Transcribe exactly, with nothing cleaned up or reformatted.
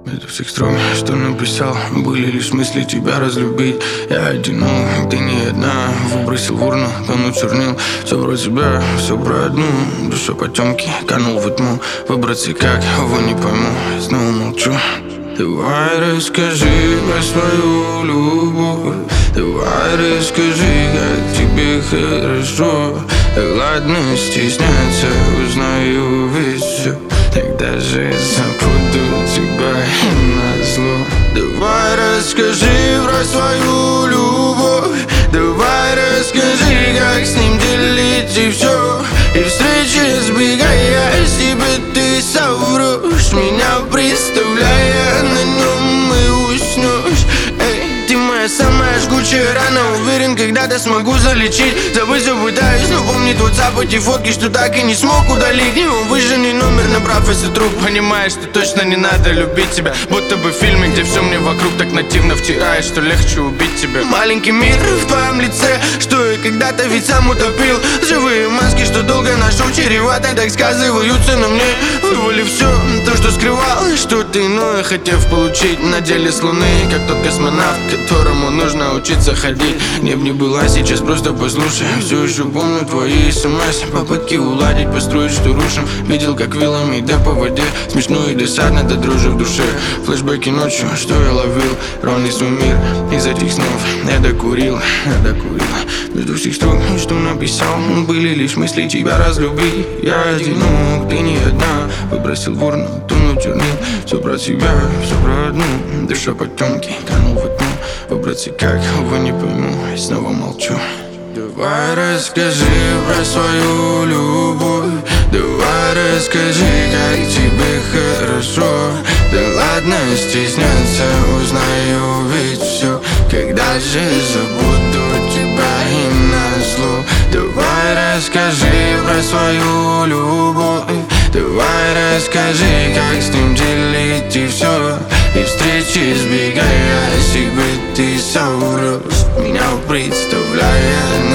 Это всех строк, что написал, были лишь мысли тебя разлюбить. Я одинок, ты не одна. Выбросил в урну, тону чернил. Все про тебя, все про одну. Душа потемки, канул в тьму. Выбраться как, его не пойму. Снова молчу. Давай расскажи про свою любовь. Давай расскажи, как тебе хорошо. Ладно стесняться, узнаю ведь все. Тогда же забуду тебя и назло. Давай расскажи про свою любовь. Давай расскажи, как с ним делить и все. И встречи сбегая с тебя ты соврешь, меня представляя на нем и уснешь. Эй, ты моя самая жгучая рана. Уверен, когда-то смогу залечить. Забыть все пытаюсь, но помнит WhatsApp эти фотки, что так и не смог удалить. Его выжженный номер, набрав если друг, понимаешь, что точно не надо любить тебя. Будто бы в фильме, где все мне вокруг так нативно втирает, что легче убить тебя. Маленький мир в твоем лице, что я когда-то ведь сам утопил. Живые маски, что долго ношу, чревато так сказываются на мне. Вывали все, то, что скрывал, что-то иное, хотев получить на деле с луны. Как тот космонавт, которому нужно учиться ходить. Небо не была, сейчас просто послушай. Все еще помню твои смс, попытки уладить, построить, что рушим. Видел, как вилами да по воде. Смешно и досадно, да дрожи в душе. Флэшбэки ночью, что я ловил. Ровный свой мир из этих снов. Я докурил, я докурил. Между всех строк, что написал, были лишь мысли тебя разлюбить. Я одинок, ты не одна. Выбросил в урну, тону чернил. Все про тебя, все про одну. Душа потемки, канул в тьму. Выбраться как, его не пойму, и снова молчу. Давай расскажи про свою любовь. Давай расскажи, как тебе хорошо. Да ладно стесняться, узнаю ведь все. Когда же забуду тебя и назло. Давай расскажи про свою любовь. Давай расскажи, как с ним делить и все. И встречи сбегая, себе ты соврешь, меня представляя